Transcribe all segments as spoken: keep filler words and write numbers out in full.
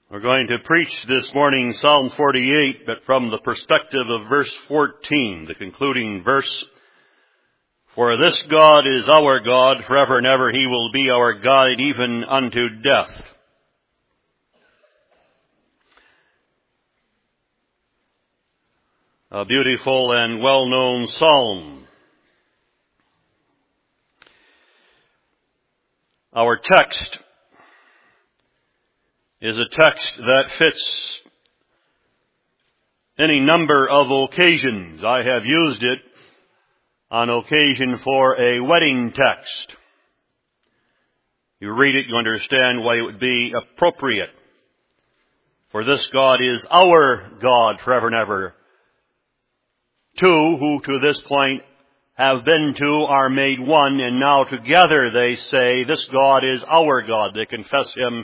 We're going to preach this morning Psalm forty-eight, but from the perspective of verse fourteen, the concluding verse. For this God is our God, forever and ever He will be our guide even unto death. A beautiful and well-known psalm. Our text is a text that fits any number of occasions. I have used it on occasion for a wedding text. You read it, you understand why it would be appropriate. For this God is our God forever and ever. Two who to this point have been two are made one, and now together they say, this God is our God. They confess Him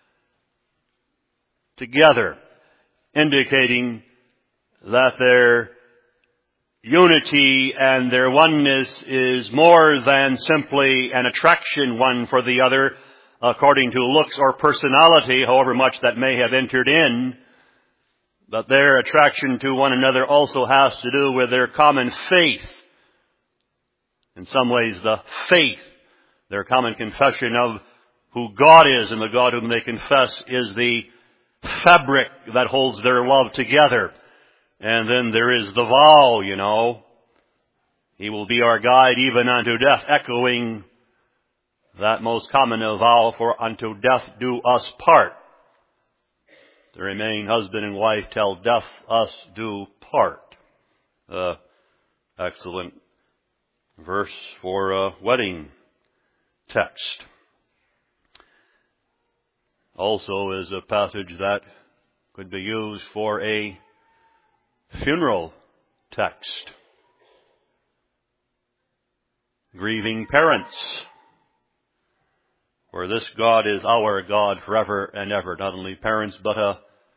together, indicating that their unity and their oneness is more than simply an attraction one for the other, according to looks or personality, however much that may have entered in. But their attraction to one another also has to do with their common faith. In some ways, the faith, their common confession of who God is and the God whom they confess is the fabric that holds their love together. And then there is the vow, you know. He will be our guide even unto death, echoing that most common of vow, for unto death do us part. To remain husband and wife till death us do part. Uh, excellent verse for a wedding text. Also is a passage that could be used for a funeral text. Grieving parents. For this God is our God forever and ever. Not only parents, but a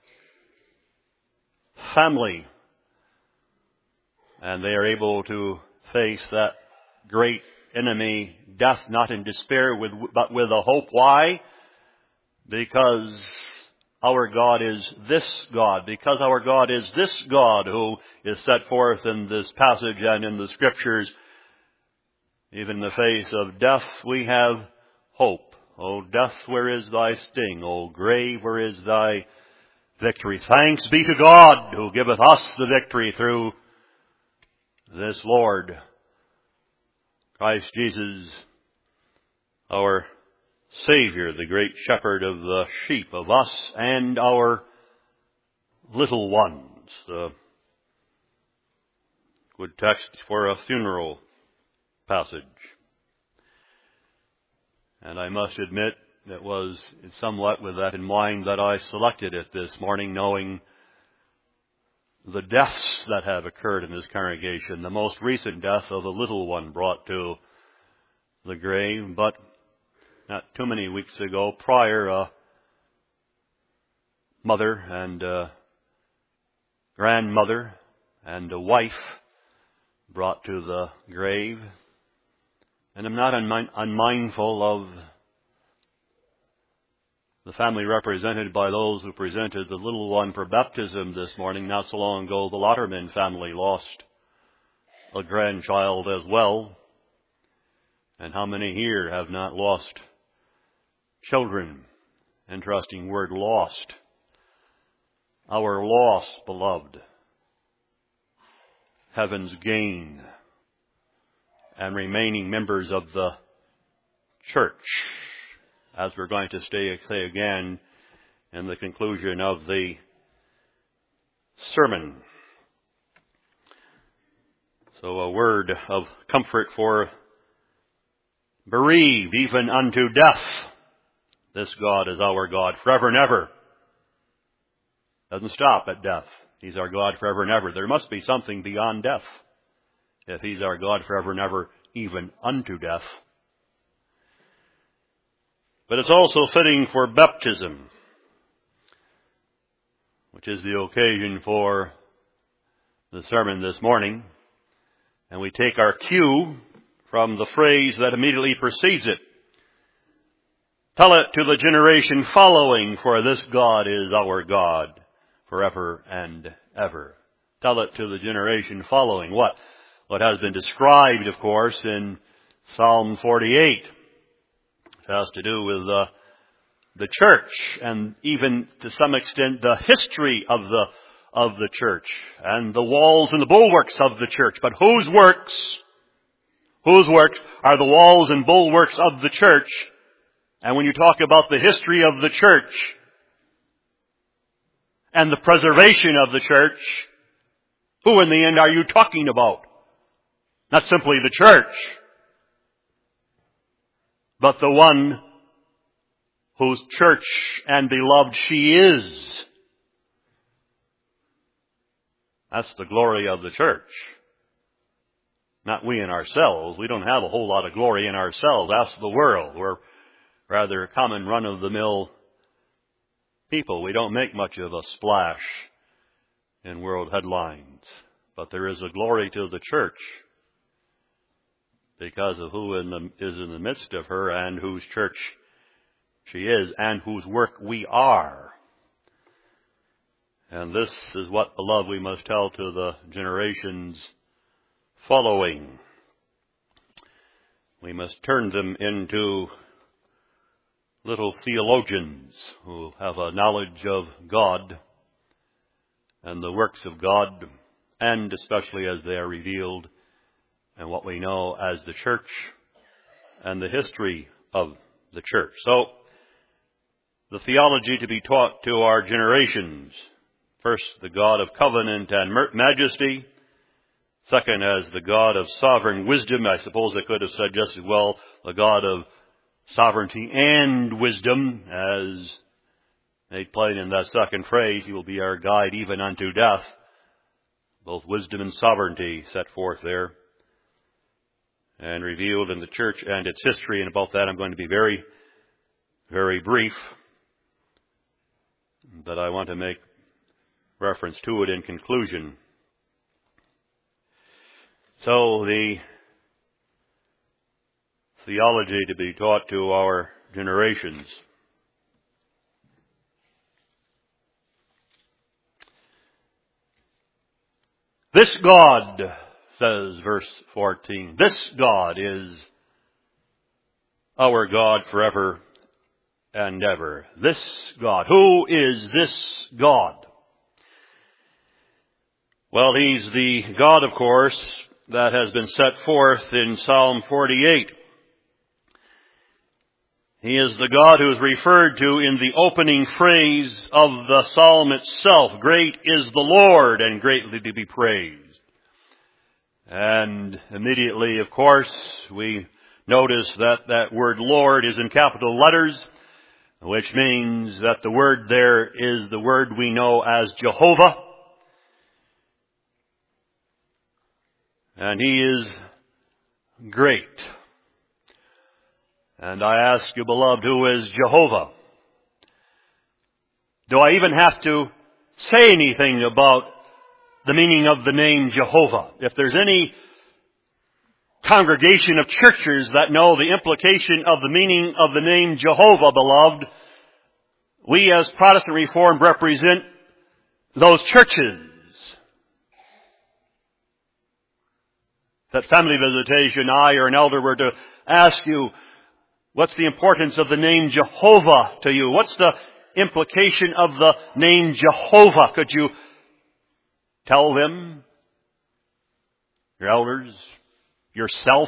family. And they are able to face that great enemy, death, not in despair, with, but with a hope. Why? Because our God is this God. Because our God is this God who is set forth in this passage and in the Scriptures. Even in the face of death, we have hope. O death, where is thy sting? O grave, where is thy victory? Thanks be to God who giveth us the victory through this Lord, Christ Jesus, our Savior, the great shepherd of the sheep, of us and our little ones. The good text for a funeral passage. And I must admit, it was somewhat with that in mind that I selected it this morning, knowing the deaths that have occurred in this congregation. The most recent death of a little one brought to the grave, but not too many weeks ago, prior, a mother and a grandmother and a wife brought to the grave. And I'm not unmind- unmindful of the family represented by those who presented the little one for baptism this morning. Not so long ago, the Lauterman family lost a grandchild as well. And how many here have not lost children? Interesting word, lost. Our loss, beloved. Heaven's gain. And remaining members of the church, as we're going to stay, say again in the conclusion of the sermon. So a word of comfort for bereaved even unto death. This God is our God forever and ever. Doesn't stop at death. He's our God forever and ever. There must be something beyond death, if He's our God forever and ever, even unto death. But it's also fitting for baptism, which is the occasion for the sermon this morning. And we take our cue from the phrase that immediately precedes it. Tell it to the generation following, for this God is our God forever and ever. Tell it to the generation following. What? What has been described, of course, in Psalm forty-eight. It has to do with uh, the church, and even to some extent the history of the of the church, and the walls and the bulwarks of the church. But whose works, whose works are the walls and bulwarks of the church? And when you talk about the history of the church and the preservation of the church, who in the end are you talking about? Not simply the church, but the one whose church and beloved she is. That's the glory of the church. Not we in ourselves. We don't have a whole lot of glory in ourselves. That's the world. We're rather common run-of-the-mill people. We don't make much of a splash in world headlines. But there is a glory to the church because of who in the, is in the midst of her, and whose church she is, and whose work we are. And this is what, beloved, we must tell to the generations following. We must turn them into little theologians who have a knowledge of God and the works of God, and especially as they are revealed in what we know as the church and the history of the church. So, the theology to be taught to our generations. First, the God of covenant and majesty. Second, as the God of sovereign wisdom. I suppose I could have said just as well, the God of sovereignty and wisdom, as made plain in that second phrase, He will be our guide even unto death. Both wisdom and sovereignty set forth there and revealed in the church and its history. And about that I'm going to be very, very brief. But I want to make reference to it in conclusion. So the theology to be taught to our generations. This God, says verse fourteen, this God is our God forever and ever. This God. Who is this God? Well, He's the God, of course, that has been set forth in Psalm forty-eight. He is the God who is referred to in the opening phrase of the psalm itself. Great is the Lord, and greatly to be praised. And immediately, of course, we notice that that word Lord is in capital letters, which means that the word there is the word we know as Jehovah. And He is great. And I ask you, beloved, who is Jehovah? Do I even have to say anything about the meaning of the name Jehovah? If there's any congregation of churches that know the implication of the meaning of the name Jehovah, beloved, we as Protestant Reformed represent those churches. That family visitation, I or an elder were to ask you, what's the importance of the name Jehovah to you? What's the implication of the name Jehovah? Could you tell them, your elders, yourself,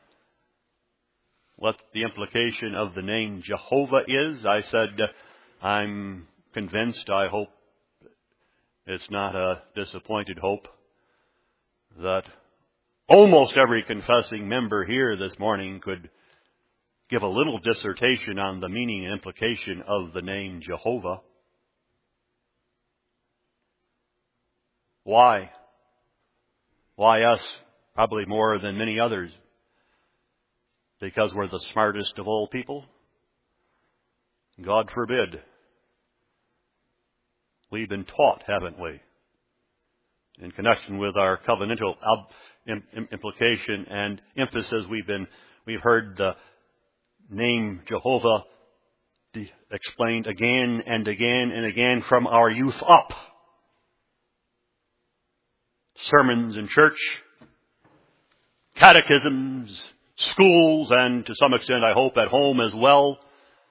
what the implication of the name Jehovah is? I said, I'm convinced, I hope it's not a disappointed hope, that almost every confessing member here this morning could give a little dissertation on the meaning and implication of the name Jehovah. Why? Why us? Probably more than many others. Because we're the smartest of all people? God forbid. We've been taught, haven't we? In connection with our covenantal implication and emphasis, we've been, we've heard the name Jehovah explained again and again and again from our youth up. Sermons in church, catechisms, schools, and to some extent, I hope, at home as well.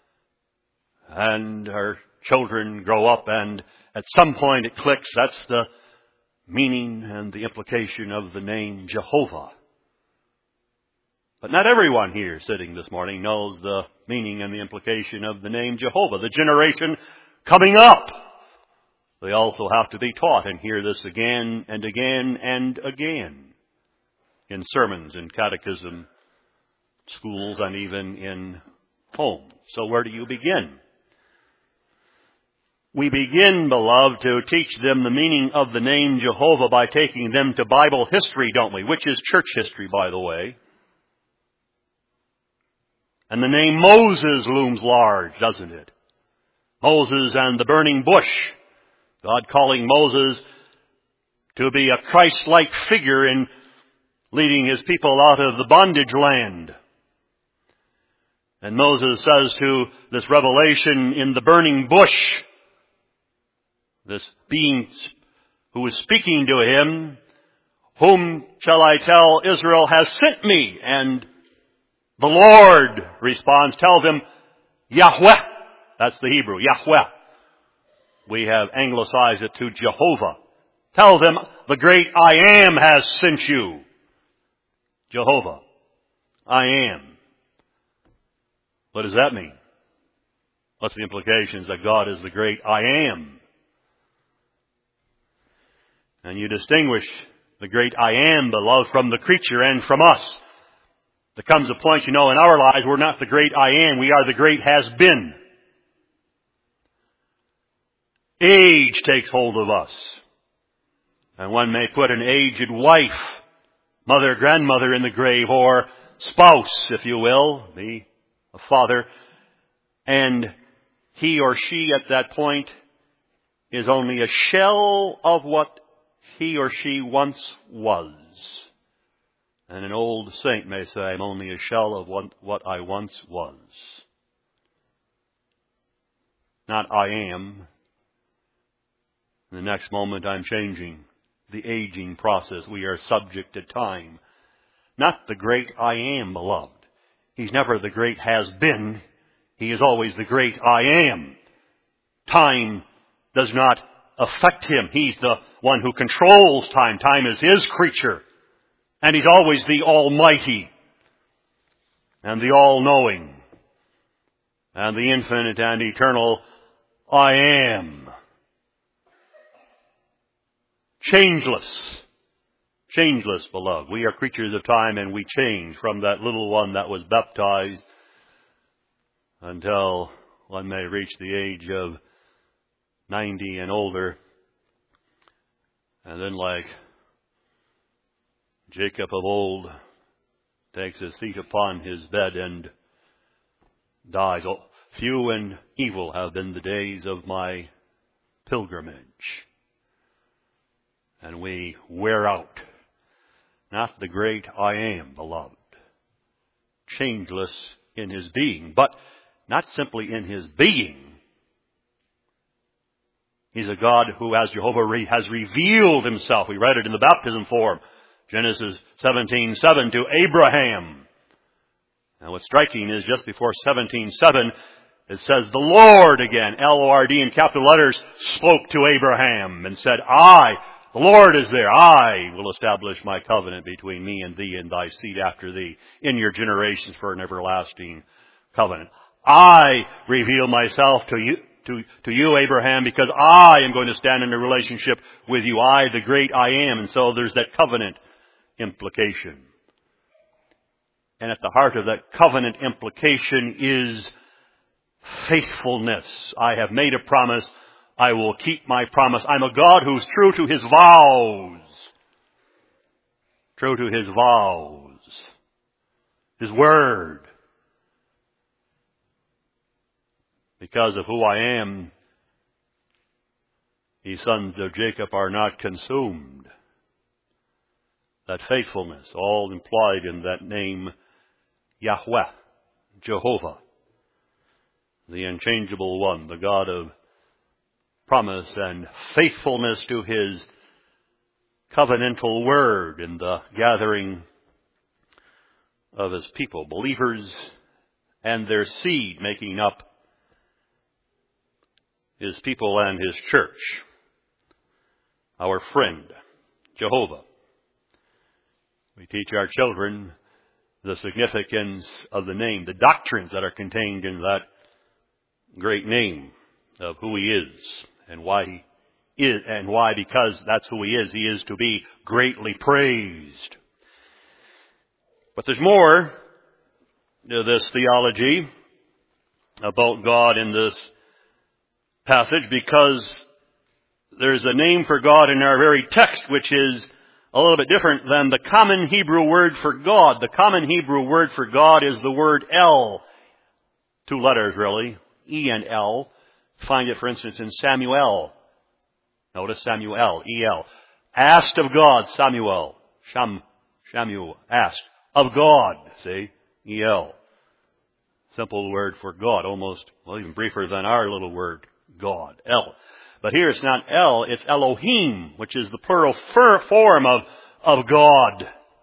And our children grow up, and at some point it clicks. That's the meaning and the implication of the name Jehovah. But not everyone here sitting this morning knows the meaning and the implication of the name Jehovah. The generation coming up, they also have to be taught and hear this again and again and again in sermons, in catechism, schools, and even in home. So where do you begin? We begin, beloved, to teach them the meaning of the name Jehovah by taking them to Bible history, don't we? Which is church history, by the way. And the name Moses looms large, doesn't it? Moses and the burning bush. God calling Moses to be a Christ-like figure in leading his people out of the bondage land. And Moses says to this revelation in the burning bush, this being who is speaking to him, whom shall I tell Israel has sent me? And the Lord responds, tell them Yahweh. That's the Hebrew, Yahweh. We have anglicized it to Jehovah. Tell them the great I Am has sent you. Jehovah. I am. What does that mean? What's the implications that God is the great I Am? And you distinguish the great I Am, beloved, from the creature and from us. There comes a point, you know, in our lives, we're not the great I Am. We are the great has been. Age takes hold of us. And one may put an aged wife, mother, grandmother in the grave, or spouse, if you will, the a father, and he or she at that point is only a shell of what he or she once was. And an old saint may say, I'm only a shell of what, what I once was. Not I am. In the next moment I'm changing. The aging process. We are subject to time. Not the great I Am, beloved. He's never the great has been. He is always the great I Am. Time does not affect him. He's the one who controls time. Time is his creature. And he's always the Almighty and the All-Knowing and the infinite and eternal I Am. Changeless. Changeless, beloved. We are creatures of time, and we change from that little one that was baptized until one may reach the age of ninety and older. And then, like Jacob of old, takes his feet upon his bed and dies. Oh, few and evil have been the days of my pilgrimage. And we wear out. Not the great I Am, beloved. Changeless in his being, but not simply in his being. He's a God who, as Jehovah, has revealed himself. We read it in the baptism form. Genesis seventeen seven to Abraham. Now what's striking is just before seventeen seven, it says the Lord again, L O R D in capital letters, spoke to Abraham and said, I, the Lord is there, I will establish my covenant between me and thee and thy seed after thee in your generations for an everlasting covenant. I reveal myself to you, to, to you, Abraham, because I am going to stand in a relationship with you. I, the great I Am. And so there's that covenant implication. And at the heart of that covenant implication is faithfulness. I have made a promise. I will keep my promise. I'm a God who's true to his vows. True to his vows. His word. Because of who I am, ye sons of Jacob are not consumed. That faithfulness, all implied in that name, Yahweh, Jehovah. the unchangeable one, the God of promise and faithfulness to His covenantal word in the gathering of His people, believers and their seed making up His people and His church. Our friend, Jehovah. We teach our children the significance of the name, the doctrines that are contained in that great name of who He is and why He is, and why, because that's who He is, He is to be greatly praised. But there's more to this theology about God in this passage, because there's a name for God in our very text which is a little bit different than the common Hebrew word for God. The common Hebrew word for God is the word El. Two letters really, E and L. Find it, for instance, in Samuel. Notice Samuel, E L. Asked of God, Samuel. Sham, Shamuel, asked. Of God, see, E L. Simple word for God, almost, well, even briefer than our little word, God, El. But here it's not El, it's Elohim, which is the plural form of, of God.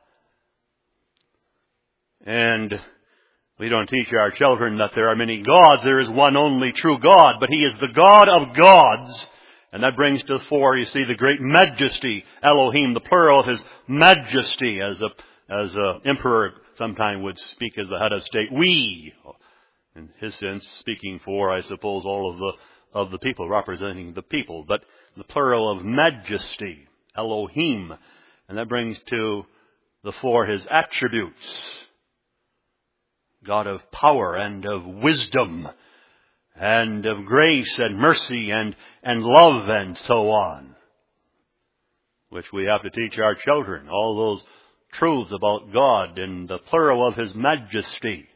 And we don't teach our children that there are many gods. There is one only true God, but He is the God of gods. And that brings to the fore, you see, the great majesty, Elohim, the plural of His majesty, as a, as a emperor sometime would speak as the head of state. We, in his sense, speaking for, I suppose, all of the of the people, representing the people, but the plural of majesty, Elohim. And that brings to the fore His attributes. God of power and of wisdom and of grace and mercy and, and love and so on, which we have to teach our children, all those truths about God in the plural of His majesty.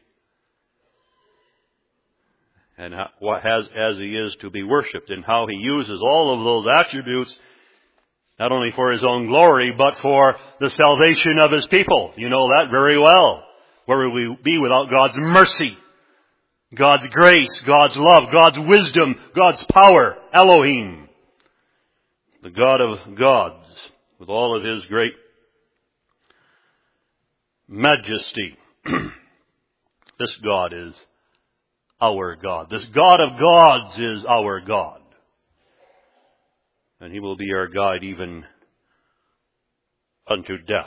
And how, what has, as He is to be worshipped, and how He uses all of those attributes, not only for His own glory, but for the salvation of His people. You know that very well. Where would we be without God's mercy, God's grace, God's love, God's wisdom, God's power, Elohim, the God of gods, with all of His great majesty. This God is our God. This God of gods is our God. And He will be our guide even unto death.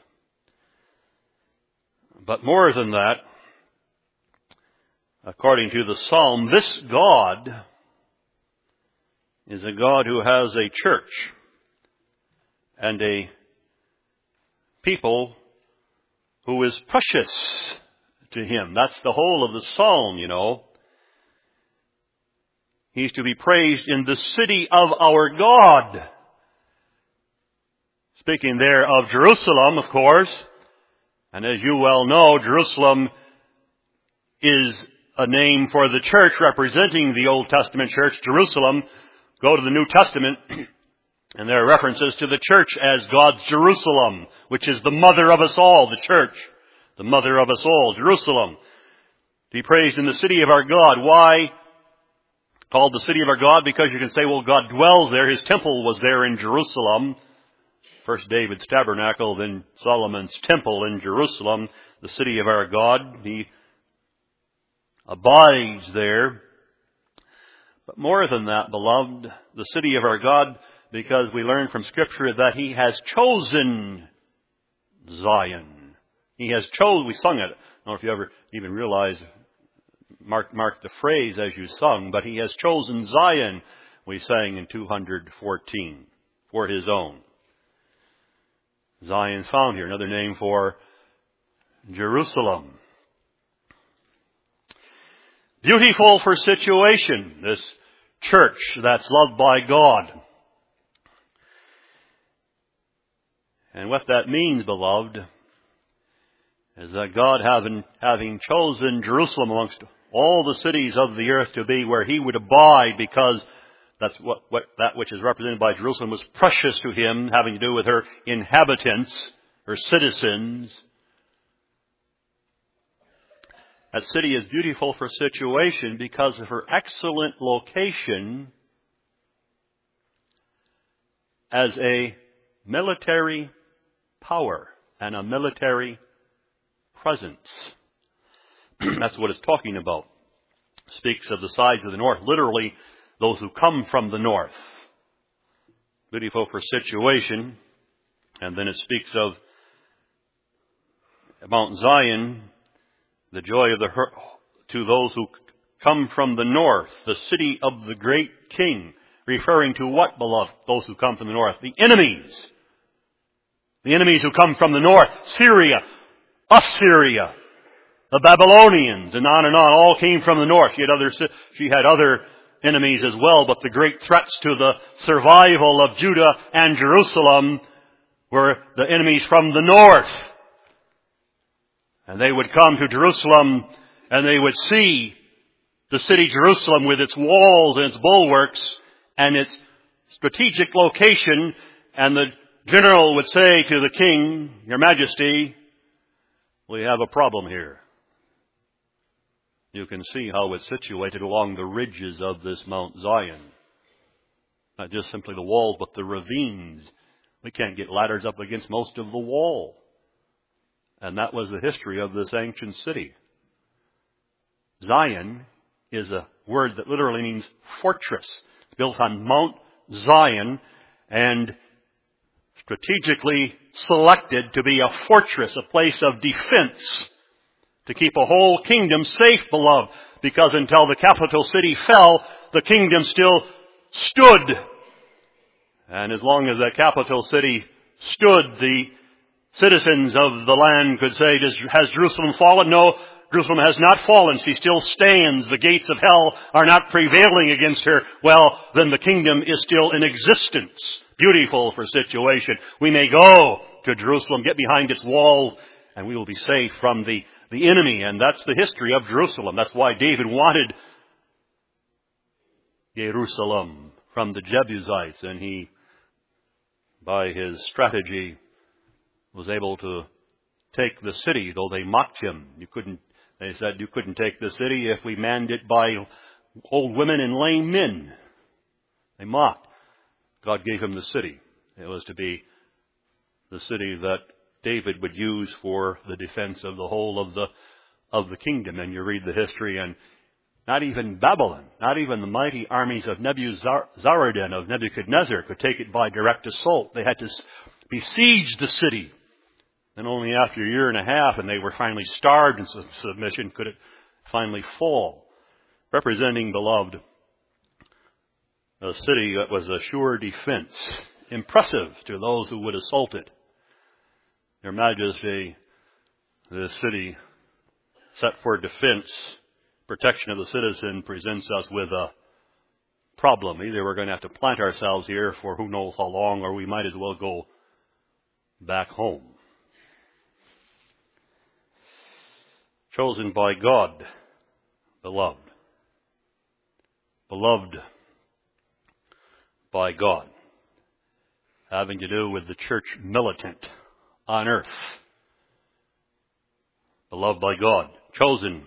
But more than that, according to the Psalm, this God is a God who has a church and a people who is precious to Him. That's the whole of the Psalm, you know. He's to be praised in the city of our God. Speaking there of Jerusalem, of course. And as you well know, Jerusalem is a name for the church representing the Old Testament church, Jerusalem. Go to the New Testament, and there are references to the church as God's Jerusalem, which is the mother of us all, the church. The mother of us all, Jerusalem. To be praised in the city of our God. Why called the city of our God? Because you can say, well, God dwells there. His temple was there in Jerusalem. First David's tabernacle, then Solomon's temple in Jerusalem, the city of our God. He abides there. But more than that, beloved, the city of our God, because we learn from Scripture that He has chosen Zion. He has chosen, we sung it. I don't know if you ever even realize, mark, mark the phrase as you sung, but He has chosen Zion, we sang in two hundred fourteen, for His own. Zion's found here, another name for Jerusalem. Beautiful for situation, this church that's loved by God. And what that means, beloved, is that God, having, having chosen Jerusalem amongst all the cities of the earth to be where He would abide, because that's what, what that which is represented by Jerusalem was precious to Him, having to do with her inhabitants, her citizens. That city is beautiful for situation because of her excellent location as a military power and a military presence. That's what it's talking about. It speaks of the sides of the north, literally those who come from the north. Beautiful for situation. And then it speaks of Mount Zion, the joy of the to those who come from the north, the city of the great king. Referring to what, beloved? Those who come from the north. The enemies. The enemies who come from the north. Syria, Assyria, the Babylonians, and on and on, all came from the north. She had other, she had other enemies as well, but the great threats to the survival of Judah and Jerusalem were the enemies from the north. And they would come to Jerusalem and they would see the city Jerusalem with its walls and its bulwarks and its strategic location, and the general would say to the king, Your Majesty, we have a problem here. You can see how it's situated along the ridges of this Mount Zion. Not just simply the walls, but the ravines. We can't get ladders up against most of the wall. And that was the history of this ancient city. Zion is a word that literally means fortress. It's built on Mount Zion and strategically selected to be a fortress, a place of defense, to keep a whole kingdom safe, beloved, because until the capital city fell, the kingdom still stood. And as long as that capital city stood, the citizens of the land could say, has Jerusalem fallen? No, Jerusalem has not fallen. She still stands. The gates of hell are not prevailing against her. Well, then the kingdom is still in existence. Beautiful for situation. We may go to Jerusalem, get behind its walls, and we will be safe from the, the enemy. And that's the history of Jerusalem. That's why David wanted Jerusalem from the Jebusites. And he, by his strategy, was able to take the city, though they mocked him. You couldn't, they said you couldn't take the city if we manned it by old women and lame men. They mocked. God gave him the city. It was to be the city that David would use for the defense of the whole of the of the kingdom. And you read the history, and not even Babylon, not even the mighty armies of Nebuzaradan, of Nebuchadnezzar, could take it by direct assault. They had to besiege the city. And only after a year and a half, and they were finally starved in submission, could it finally fall. Representing, beloved, a city that was a sure defense, impressive to those who would assault it. Your Majesty, the city set for defense, protection of the citizen, presents us with a problem. Either we're going to have to plant ourselves here for who knows how long, or we might as well go back home. Chosen by God, beloved. Beloved by God. Having to do with the church militant on earth. Beloved by God. Chosen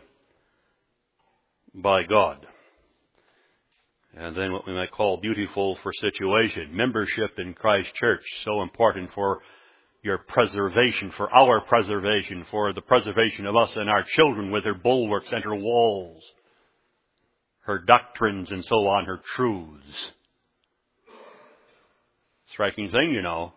by God. And then what we might call beautiful for situation. Membership in Christ Church. So important for your preservation, for our preservation, for the preservation of us and our children with her bulwarks and her walls, her doctrines and so on, her truths. Striking thing, you know.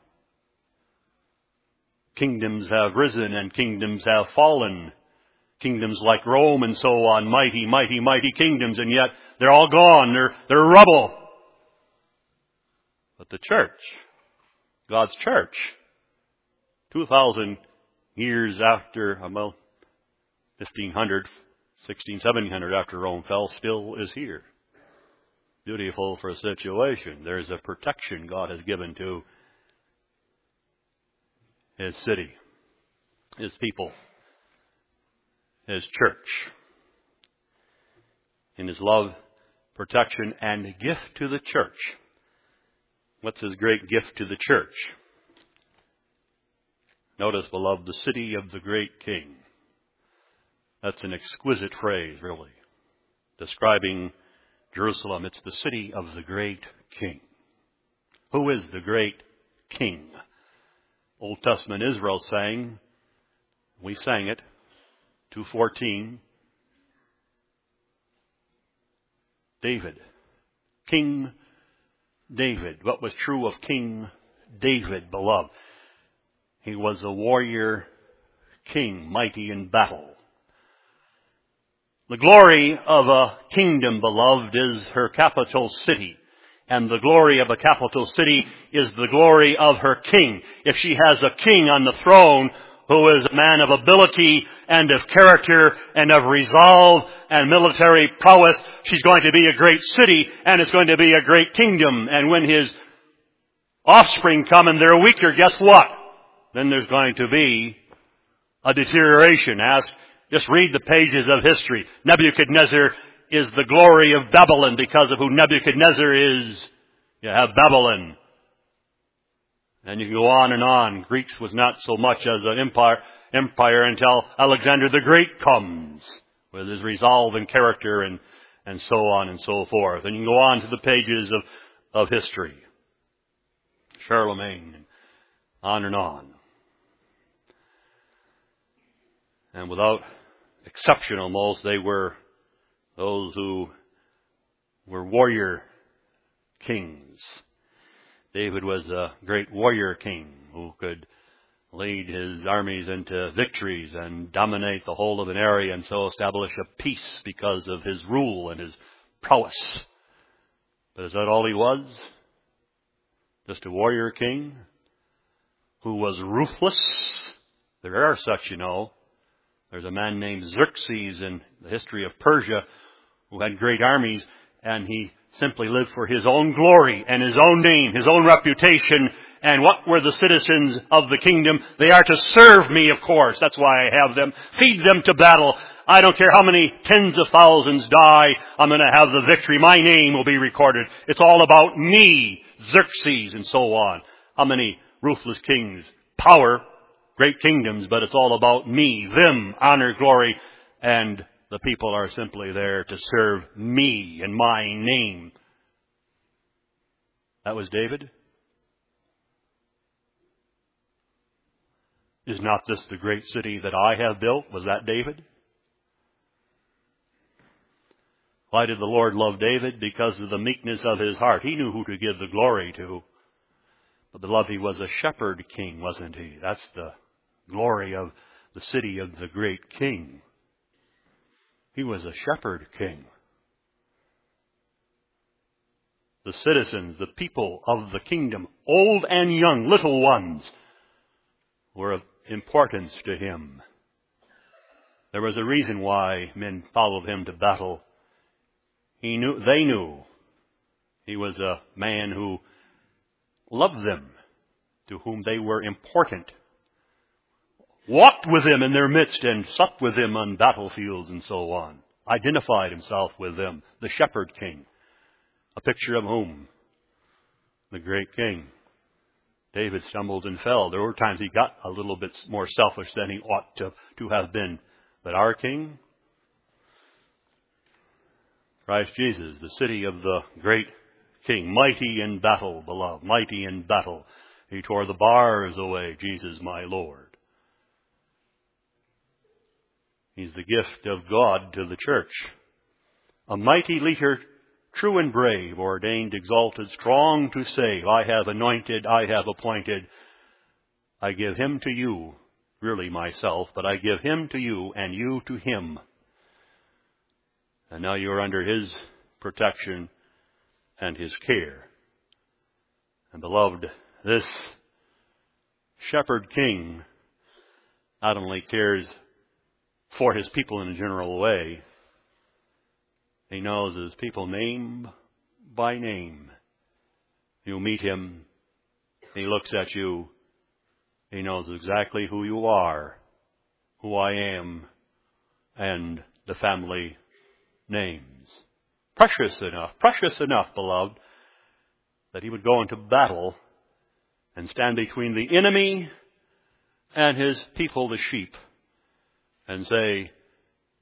Kingdoms have risen and kingdoms have fallen. Kingdoms like Rome and so on, mighty, mighty, mighty kingdoms, and yet they're all gone. They're, they're rubble. But the church, God's church, two thousand years after, well, fifteen hundred, sixteen, seventeen hundred after Rome fell, still is here. Beautiful for a situation. There's a protection God has given to His city, His people, His church. In His love, protection, and gift to the church. What's His great gift to the church? Notice, beloved, the city of the great King. That's an exquisite phrase, really, describing Jerusalem. It's the city of the great King. Who is the great King? Old Testament Israel sang, we sang it, two fourteen, David. King David. What was true of King David, beloved? He was a warrior king, mighty in battle. The glory of a kingdom, beloved, is her capital city. And the glory of a capital city is the glory of her king. If she has a king on the throne who is a man of ability and of character and of resolve and military prowess, she's going to be a great city and it's going to be a great kingdom. And when his offspring come and they're weaker, guess what? Then there's going to be a deterioration. Ask, just read the pages of history. Nebuchadnezzar is the glory of Babylon because of who Nebuchadnezzar is. You have Babylon. And you can go on and on. Greece was not so much as an empire, empire until Alexander the Great comes with his resolve and character and, and so on and so forth. And you can go on to the pages of, of history. Charlemagne, and on and on. And without exception almost, they were those who were warrior kings. David was a great warrior king who could lead his armies into victories and dominate the whole of an area and so establish a peace because of his rule and his prowess. But is that all he was? Just a warrior king who was ruthless? There are such, you know. There's a man named Xerxes in the history of Persia who had great armies, and he simply lived for his own glory and his own name, his own reputation. And what were the citizens of the kingdom? They are to serve me, of course. That's why I have them. Feed them to battle. I don't care how many tens of thousands die. I'm going to have the victory. My name will be recorded. It's all about me, Xerxes, and so on. How many ruthless kings? Power, great kingdoms, but it's all about me, them, honor, glory, and the people are simply there to serve me and my name. That was David. Is not this the great city that I have built? Was that David? Why did the Lord love David? Because of the meekness of his heart. He knew who to give the glory to. But beloved, he was a shepherd king, wasn't he? That's the glory of the city of the great king. He was a shepherd king. The citizens, the people of the kingdom, old and young, little ones, were of importance to him. There was a reason why men followed him to battle. He knew, they knew he was a man who loved them, to whom they were important. Walked with them in their midst and supped with them on battlefields and so on. Identified himself with them. The shepherd king. A picture of whom? The great king. David stumbled and fell. There were times he got a little bit more selfish than he ought to, to have been. But our king, Christ Jesus, the city of the great king, mighty in battle, beloved, mighty in battle. He tore the bars away, Jesus my Lord. He's the gift of God to the church. A mighty leader, true and brave, ordained, exalted, strong to save. I have anointed, I have appointed. I give him to you, really myself, but I give him to you and you to him. And now you're under his protection and his care. And beloved, this shepherd king not only cares for his people in a general way, he knows his people name by name. You meet him, he looks at you, he knows exactly who you are, who I am, and the family names. Precious enough, precious enough, beloved, that he would go into battle and stand between the enemy and his people, the sheep, and say,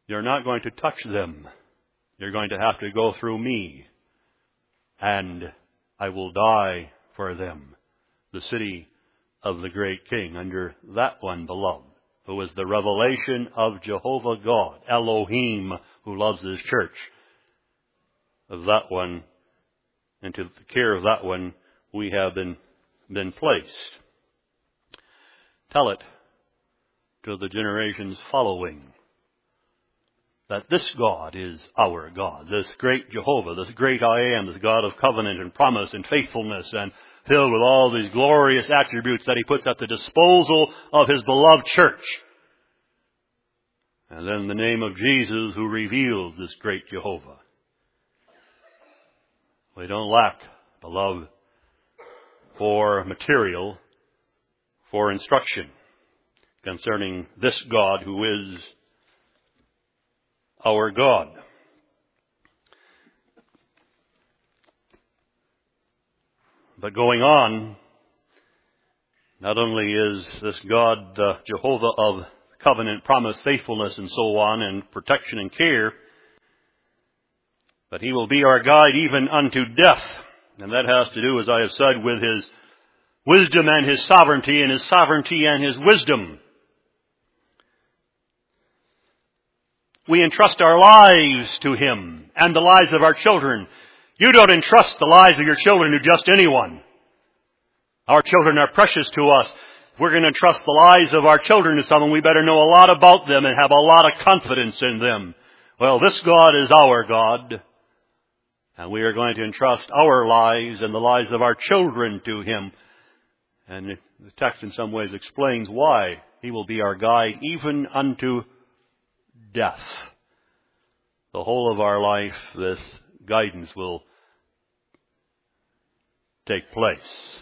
You're not going to touch them. You're going to have to go through me. And I will die for them. The city of the great King, under that one, beloved, who is the revelation of Jehovah God, Elohim, who loves His church. Of that one, into the care of that one, we have been, been placed. Tell it to the generations following that this God is our God, this great Jehovah, this great I Am, this God of covenant and promise and faithfulness, and filled with all these glorious attributes that He puts at the disposal of His beloved church. And then the name of Jesus, who reveals this great Jehovah. We don't lack, beloved, for material, for instruction concerning this God who is our God. But going on, not only is this God the Jehovah of covenant, promise, faithfulness, and so on, and protection and care, but He will be our guide even unto death. And that has to do, as I have said, with His wisdom and His sovereignty, and His sovereignty and His wisdom. We entrust our lives to Him and the lives of our children. You don't entrust the lives of your children to just anyone. Our children are precious to us. If we're going to entrust the lives of our children to someone, we better know a lot about them and have a lot of confidence in them. Well, this God is our God. And we are going to entrust our lives and the lives of our children to Him. And the text in some ways explains why He will be our guide even unto death. The whole of our life, this guidance will take place.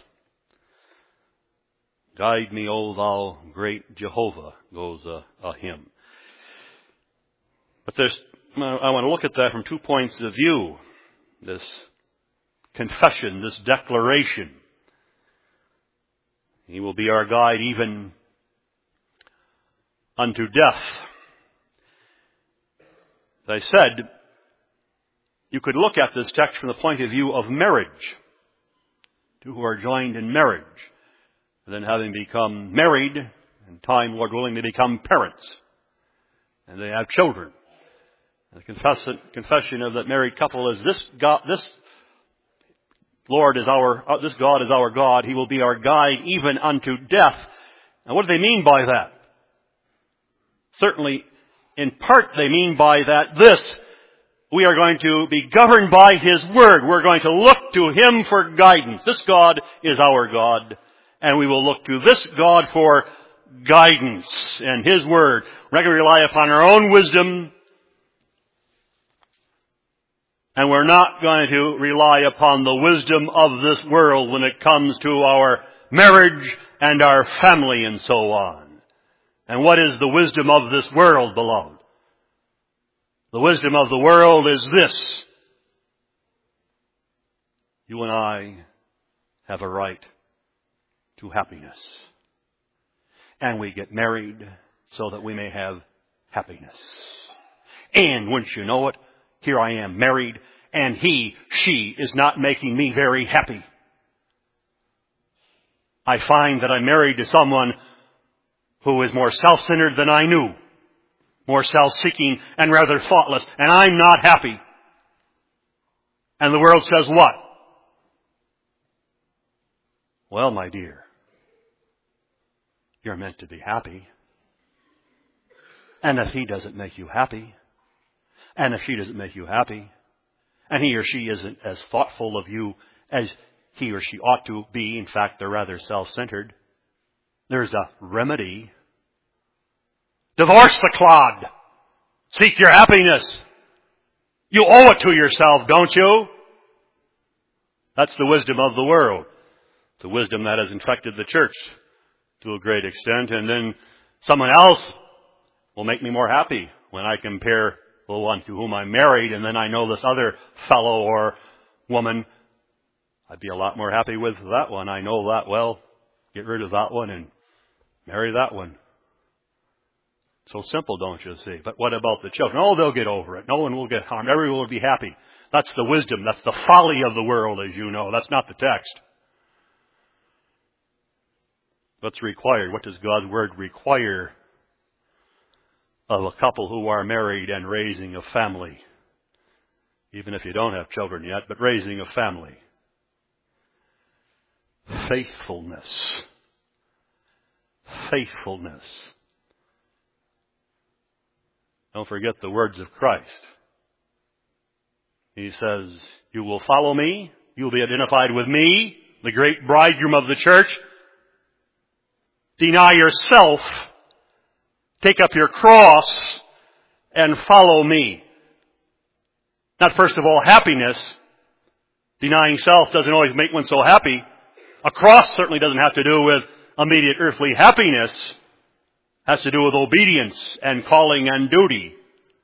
Guide me, O thou great Jehovah, goes a, a hymn. But there's, I want to look at that from two points of view. This confession, this declaration. He will be our guide even unto death. As I said, you could look at this text from the point of view of marriage. Two who are joined in marriage. And then having become married, in time, Lord willing, they become parents. And they have children. The confession of that married couple is this God, this Lord is our, uh, this God is our God. He will be our guide even unto death. Now what do they mean by that? Certainly, in part they mean by that this. We are going to be governed by His Word. We're going to look to Him for guidance. This God is our God. And we will look to this God for guidance and His Word. We're not going to rely upon our own wisdom. And we're not going to rely upon the wisdom of this world when it comes to our marriage and our family and so on. And what is the wisdom of this world, beloved? The wisdom of the world is this. You and I have a right to happiness. And we get married so that we may have happiness. And wouldn't you know it, here I am married, and he, she is not making me very happy. I find that I'm married to someone who is more self-centered than I knew, more self-seeking and rather thoughtless, and I'm not happy. And the world says what? Well, my dear, you're meant to be happy. And if he doesn't make you happy, and if she doesn't make you happy, and he or she isn't as thoughtful of you as he or she ought to be, in fact, they're rather self-centered, there's a remedy. Divorce the clod. Seek your happiness. You owe it to yourself, don't you? That's the wisdom of the world. The wisdom that has infected the church to a great extent. And then someone else will make me more happy when I compare the one to whom I'm married, and then I know this other fellow or woman. I'd be a lot more happy with that one. I know that well. Get rid of that one and marry that one. So simple, don't you see? But what about the children? Oh, they'll get over it. No one will get harmed. Everyone will be happy. That's the wisdom. That's the folly of the world, as you know. That's not the text. What's required? What does God's Word require of a couple who are married and raising a family? Even if you don't have children yet, but raising a family. Faithfulness. Faithfulness. Don't forget the words of Christ. He says, you will follow me. You'll be identified with me, the great bridegroom of the church. Deny yourself. Take up your cross and follow me. Not first of all happiness. Denying self doesn't always make one so happy. A cross certainly doesn't have to do with immediate earthly happiness. It has to do with obedience and calling and duty.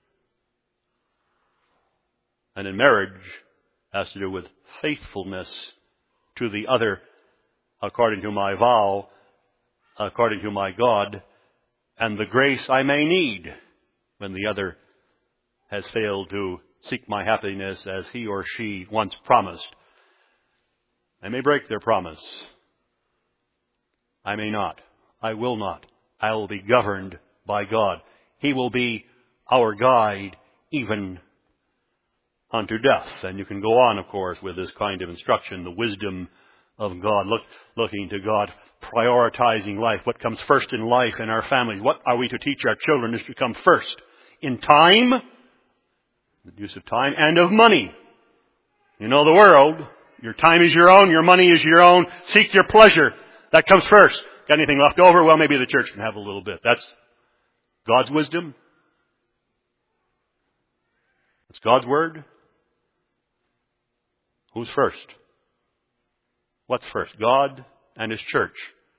And in marriage, it has to do with faithfulness to the other according to my vow, according to my God, and the grace I may need when the other has failed to seek my happiness as he or she once promised. I may break their promise. I may not. I will not. I will be governed by God. He will be our guide even unto death. And you can go on, of course, with this kind of instruction, the wisdom of God, Look, looking to God, prioritizing life. What comes first in life in our families? What are we to teach our children is to come first? In time, the use of time, and of money. You know the world. Your time is your own. Your money is your own. Seek your pleasure. That comes first. Got anything left over? Well, maybe the church can have a little bit. That's God's wisdom. It's God's word. Who's first? What's first? God and His church.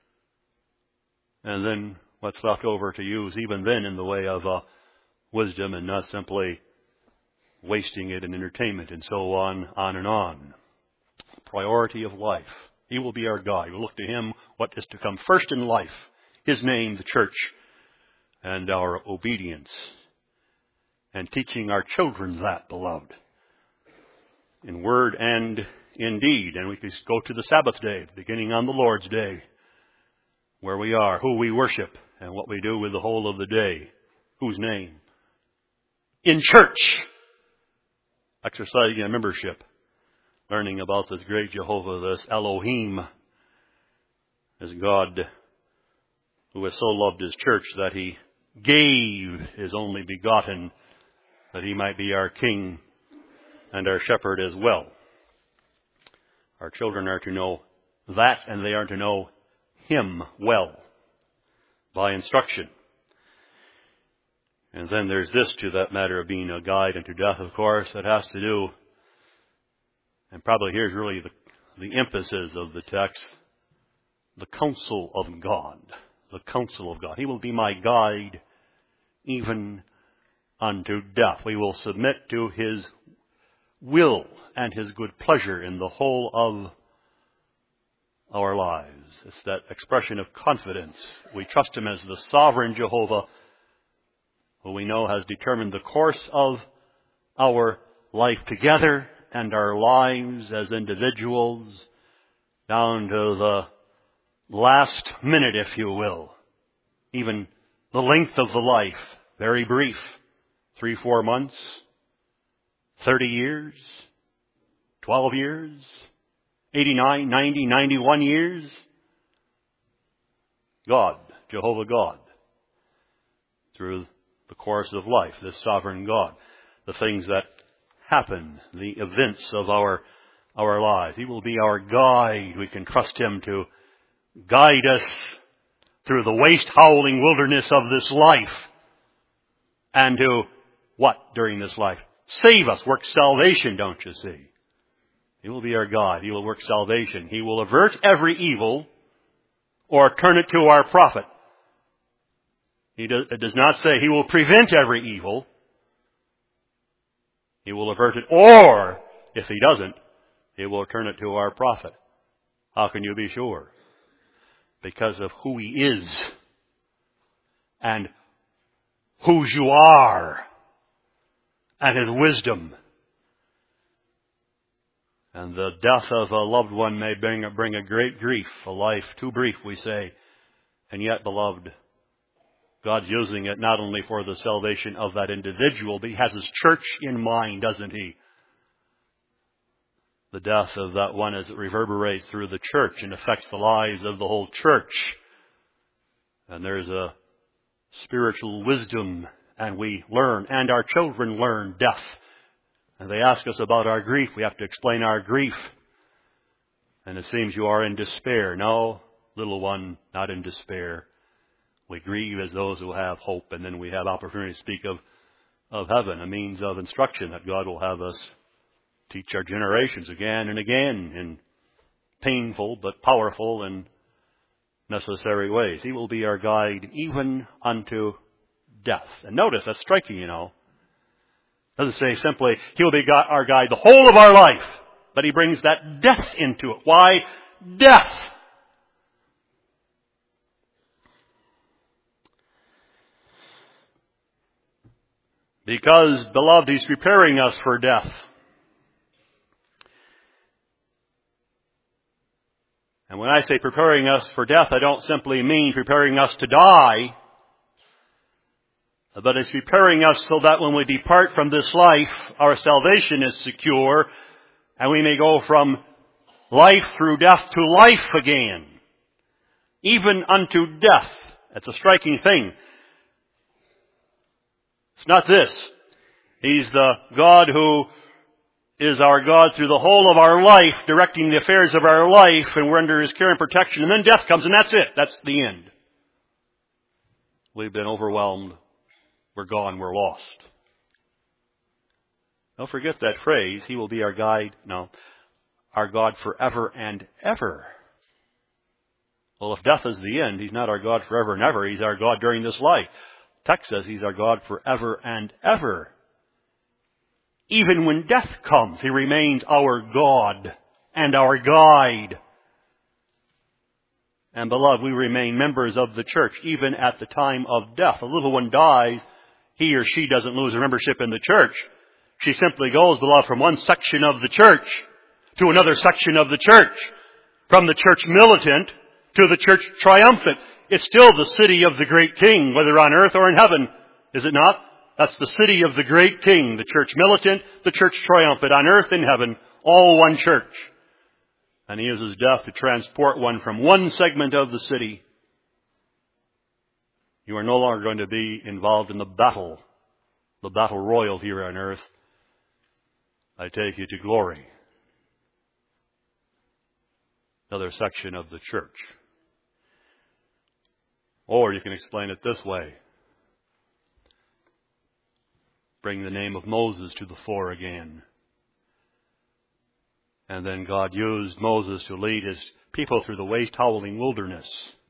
And then what's left over to use even then in the way of uh, wisdom, and not simply wasting it in entertainment and so on, on and on. Priority of life. He will be our guide. We'll look to Him what is to come first in life. His name, the church, and our obedience. And teaching our children that, beloved. In word and in deed. And we can go to the Sabbath day, beginning on the Lord's day. Where we are, who we worship, and what we do with the whole of the day. Whose name? In church. Exercising a membership. Learning about this great Jehovah, this Elohim, this God who has so loved His church that He gave His only begotten that He might be our King and our shepherd as well. Our children are to know that, and they are to know Him well by instruction. And then there's this to that matter of being a guide unto death, of course, that has to do, and probably here's really the, the emphasis of the text, the counsel of God. The counsel of God. He will be my guide even unto death. We will submit to His will and His good pleasure in the whole of our lives. It's that expression of confidence. We trust Him as the sovereign Jehovah, who we know has determined the course of our life together and our lives as individuals down to the last minute, if you will. Even the length of the life, very brief. Three, four months, thirty years, twelve years, eighty-nine, ninety, ninety-one years. God, Jehovah God, through the course of life, this sovereign God, the things that happen, the events of our our lives. He will be our guide. We can trust Him to guide us through the waste-howling wilderness of this life. And to what during this life? Save us. Work salvation, don't you see? He will be our guide. He will work salvation. He will avert every evil or turn it to our profit. He does, it does not say He will prevent every evil. He will avert it, or if He doesn't, He will turn it to our profit. How can you be sure? Because of who He is and whose you are and His wisdom. And the death of a loved one may bring a, bring a great grief, a life too brief, we say. And yet, beloved, God's using it not only for the salvation of that individual, but He has His church in mind, doesn't He? The death of that one as it reverberates through the church and affects the lives of the whole church. And there's a spiritual wisdom, and we learn, and our children learn death. And they ask us about our grief. We have to explain our grief. And it seems you are in despair. No, little one, not in despair. We grieve as those who have hope, and then we have opportunity to speak of, of heaven, a means of instruction that God will have us teach our generations again and again in painful but powerful and necessary ways. He will be our guide even unto death. And notice, that's striking, you know. It doesn't say simply, He will be our guide the whole of our life, but He brings that death into it. Why death? Because, beloved, He's preparing us for death. And when I say preparing us for death, I don't simply mean preparing us to die, but it's preparing us so that when we depart from this life, our salvation is secure, and we may go from life through death to life again, even unto death. That's a striking thing. It's not this. He's the God who is our God through the whole of our life, directing the affairs of our life, and we're under His care and protection, and then death comes, and that's it. That's the end. We've been overwhelmed. We're gone. We're lost. Don't forget that phrase, He will be our guide. No, our God forever and ever. Well, if death is the end, He's not our God forever and ever. He's our God during this life. The text says He's our God forever and ever. Even when death comes, He remains our God and our guide. And beloved, we remain members of the church even at the time of death. A little one dies, he or she doesn't lose her membership in the church. She simply goes, beloved, from one section of the church to another section of the church. From the church militant to the church triumphant. It's still the city of the great King, whether on earth or in heaven. Is it not? That's the city of the great King, the church militant, the church triumphant, on earth and heaven, all one church. And He uses death to transport one from one segment of the city. You are no longer going to be involved in the battle, the battle royal here on earth. I take you to glory. Another section of the church. Or you can explain it this way. Bring the name of Moses to the fore again. And then God used Moses to lead His people through the waste-howling wilderness.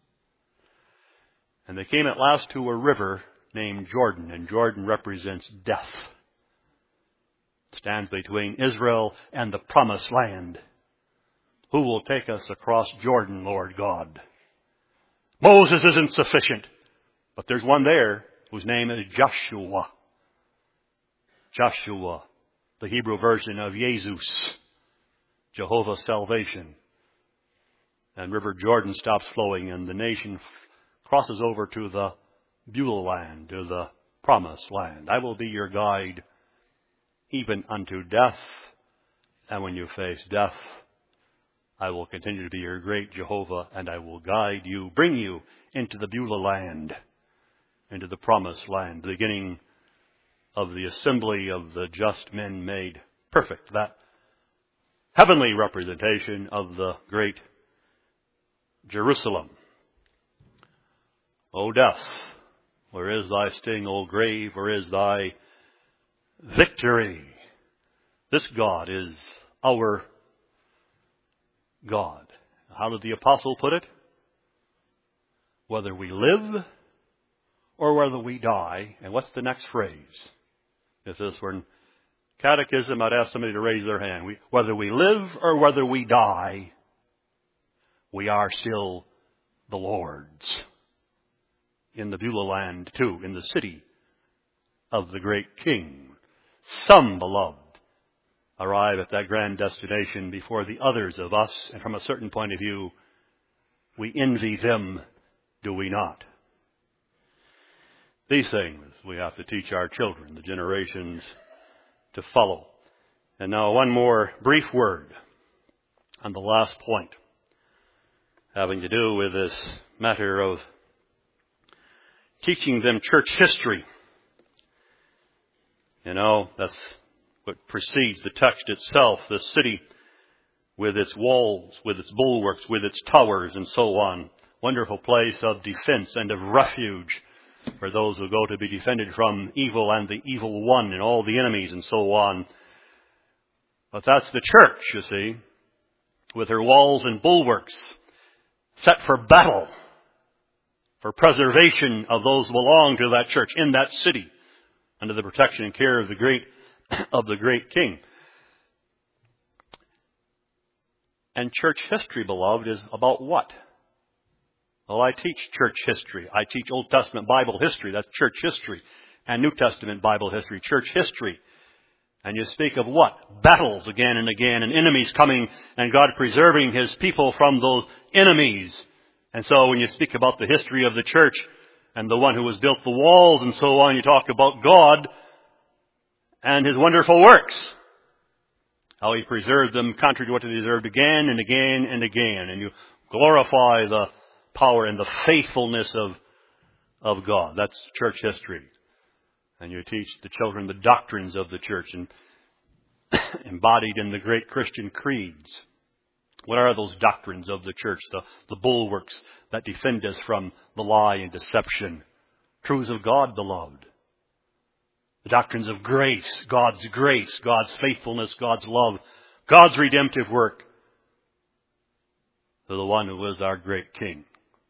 And they came at last to a river named Jordan, and Jordan represents death. It stands between Israel and the promised land. Who will take us across Jordan, Lord God? Moses isn't sufficient, but there's one there whose name is Joshua. Joshua, the Hebrew version of Jesus, Jehovah's salvation. And River Jordan stops flowing, and the nation crosses over to the Beulah land, to the promised land. I will be your guide even unto death, and when you face death, I will continue to be your great Jehovah, and I will guide you, bring you into the Beulah land, into the promised land, the beginning of the assembly of the just men made perfect, that heavenly representation of the great Jerusalem. O death, where is thy sting? O grave, where is thy victory? This God is our God. How did the apostle put it? Whether we live or whether we die. And what's the next phrase? If this were in catechism, I'd ask somebody to raise their hand. We, whether we live or whether we die, we are still the Lord's. In the Beulah land too, in the city of the great King. Some, beloved, arrive at that grand destination before the others of us, and from a certain point of view, we envy them, do we not? These things we have to teach our children, the generations to follow. And now one more brief word on the last point, having to do with this matter of teaching them church history. You know, that's what precedes the text itself. The city with its walls, with its bulwarks, with its towers and so on. Wonderful place of defense and of refuge for those who go to be defended from evil and the evil one and all the enemies and so on. But that's the church, you see, with her walls and bulwarks set for battle, for preservation of those who belong to that church in that city, under the protection and care of the great of the great King. And church history, beloved, is about what? Well, I teach church history. I teach Old Testament Bible history. That's church history. And New Testament Bible history. Church history. And you speak of what? Battles again and again, and enemies coming, and God preserving His people from those enemies. And so when you speak about the history of the church and the one who has built the walls and so on, you talk about God and His wonderful works. How He preserved them contrary to what they deserved again and again and again. And you glorify the power and the faithfulness of, of God. That's church history. And you teach the children the doctrines of the church and embodied in the great Christian creeds. What are those doctrines of the church? The, the bulwarks that defend us from the lie and deception. Truths of God, beloved. The doctrines of grace, God's grace, God's faithfulness, God's love, God's redemptive work. To the one who is our great King.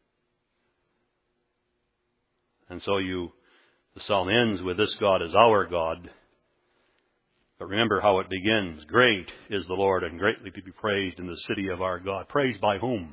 And so you, the psalm ends with this God is our God. But remember how it begins. Great is the Lord and greatly to be praised in the city of our God. Praised by whom?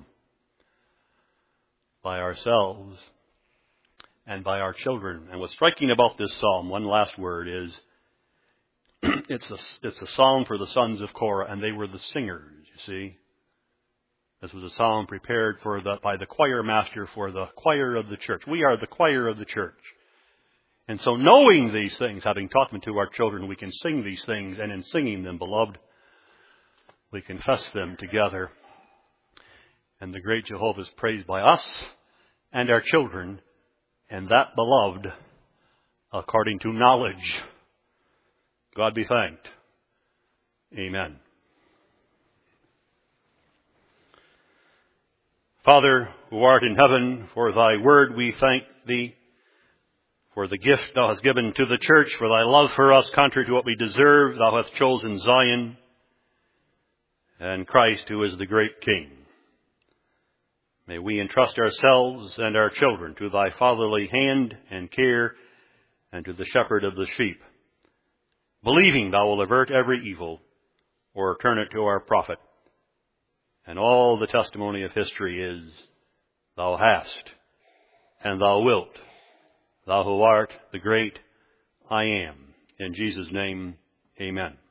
By ourselves and by our children. And what's striking about this psalm, one last word, is it's a, it's a psalm for the sons of Korah, and they were the singers, you see. This was a psalm prepared for the, by the choir master for the choir of the church. We are the choir of the church. And so knowing these things, having taught them to our children, we can sing these things. And in singing them, beloved, we confess them together. And the great Jehovah is praised by us and our children. And that, beloved, according to knowledge. God be thanked. Amen. Father, who art in heaven, for thy word we thank thee. For the gift thou hast given to the church, for thy love for us, contrary to what we deserve, thou hast chosen Zion and Christ, who is the great King. May we entrust ourselves and our children to thy fatherly hand and care and to the shepherd of the sheep, believing thou will avert every evil or turn it to our profit. And all the testimony of history is, thou hast, and thou wilt, thou who art the great I am. In Jesus' name, amen.